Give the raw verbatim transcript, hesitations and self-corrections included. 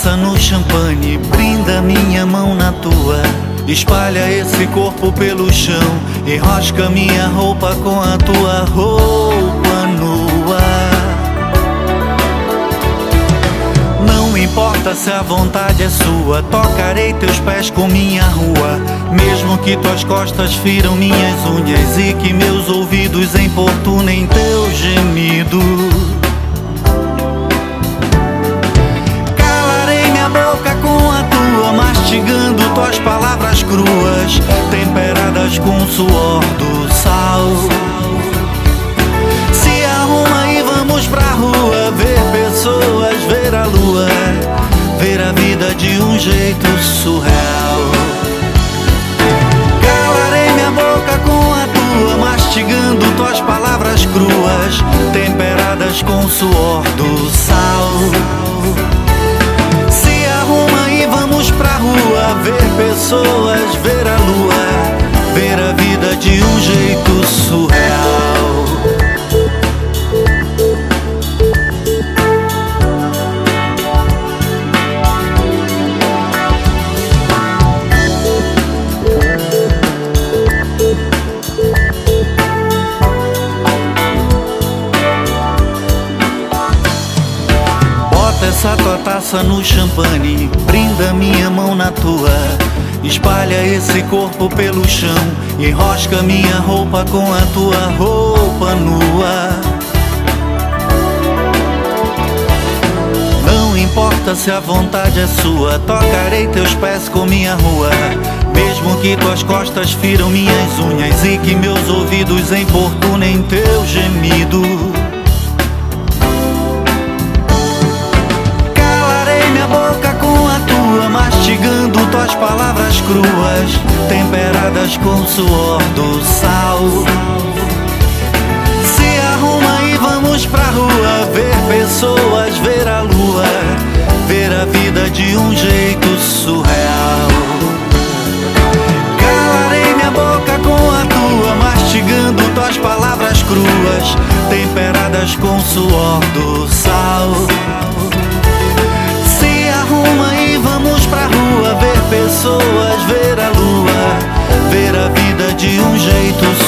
taça no champanhe, brinda minha mão na tua. Espalha esse corpo pelo chão, enrosca minha roupa com a tua roupa nua. Não importa se a vontade é sua, tocarei teus pés com minha rua. Mesmo que tuas costas firam minhas unhas e que meus ouvidos importunem teu gemido. Calarei minha boca com a tua, mastigando tuas palavras cruas, temperadas com o suor do sal. Se arruma e vamos pra rua, ver pessoas, ver a lua, ver a vida de um jeito surreal. Calarei minha boca com a tua, mastigando tuas palavras cruas, temperadas com o suor do sal. Se arruma e vamos pra rua, ver pessoas, ver a lua, ver a vida de um jeito surreal. Essa tua taça no champanhe, brinda minha mão na tua. Espalha esse corpo pelo chão, enrosca minha roupa com a tua roupa nua. Não importa se a vontade é sua, tocarei teus pés com minha rua. Mesmo que tuas costas firam minhas unhas e que meus ouvidos importunem teu gemido. Mastigando tuas palavras cruas, temperadas com o suor do sal. Se arruma e vamos pra rua, ver pessoas, ver a lua, ver a vida de um jeito surreal. Calarei minha boca com a tua, mastigando tuas palavras cruas, temperadas com o suor do sal. Arruma e vamos pra rua, ver pessoas, ver a lua, ver a vida de um jeito